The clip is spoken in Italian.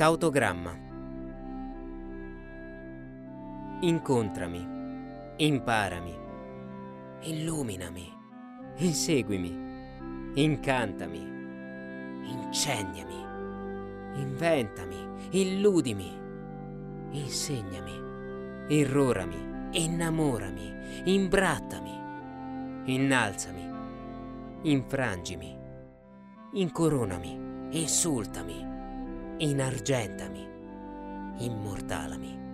Tautogramma. Incontrami, imparami, illuminami, inseguimi, incantami, incendiami, inventami, illudimi, insegnami, irrorami, innamorami, imbrattami, innalzami, infrangimi, incoronami, insultami, inargentami, immortalami.